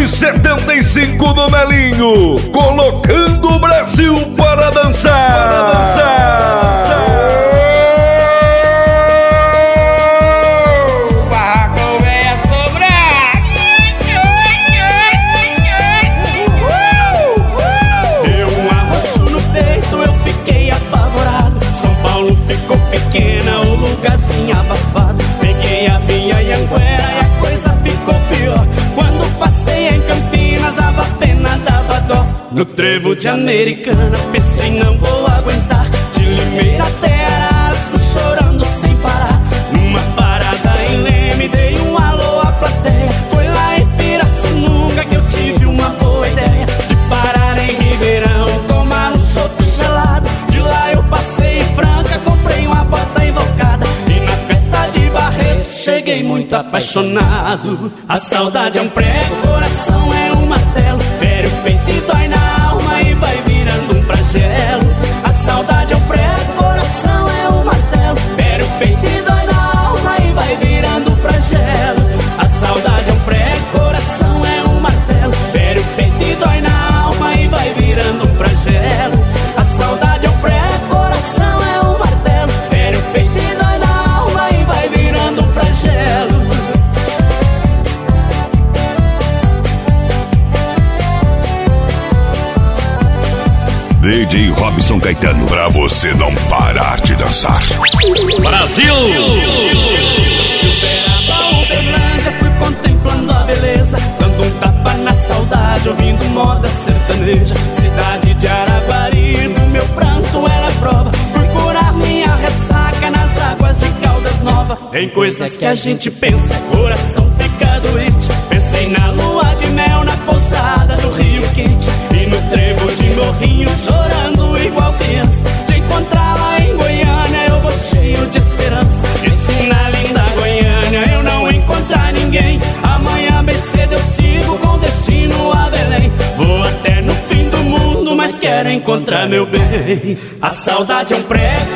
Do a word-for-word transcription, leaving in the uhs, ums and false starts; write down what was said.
de setenta e cinco no Melinho, colocando o Brasil para dançar. Para dançar. O barraco veio sobrar. Deu um arroxo no peito, eu fiquei apavorado. São Paulo ficou pequena, o lugarzinho abafado. Peguei a via Anhanguera e a coisa ficou pior. Quando passei em Campinas, dava pena, dava dó. No trevo de Americana, pensei não vou aguentar. De Limeira até Araras, fui chorando sem parar. Numa parada em Leme, dei um alô à plateia. Foi lá em Pirassununga que eu tive uma boa ideia de parar em Ribeirão, tomar um chopp gelado. De lá eu passei em Franca, comprei uma bota invocada. E na festa de Barretos cheguei muito apaixonado. A saudade é um prego, o coração é um martelo. Fere o peito e dói na alma e vai virando um flagelo. A saudade é um prego, o coração é um martelo. Fere o peito e dói na alma e vai virando um flagelo. A saudade é um prego, o coração é um martelo. Fere o peito e dói na alma e vai virando um flagelo. A saudade é um prego, o coração é um martelo. Fere o peito e dói na alma e vai virando um flagelo. D J Robson Caetano, pra você não parar de dançar. Brasil! Superava Uberlândia, fui contemplando a beleza, dando um tapa na saudade, ouvindo moda sertaneja. Cidade de Araguari, no meu pranto ela é prova. Fui curar minha ressaca nas águas de Caldas Nova. Tem coisas que a gente pensa, coração fica doente. Pensei na lua de mel, na pousada do Rio Quente. E no trevo de Morrinho, chorando igual criança. De encontrá-la em Goiânia, eu vou cheio de esperança. E se na linda Goiânia eu não encontrar ninguém, amanhã bem cedo eu sigo com destino a Belém. Vou até no fim do mundo, mas quero encontrar meu bem. A saudade é um prego,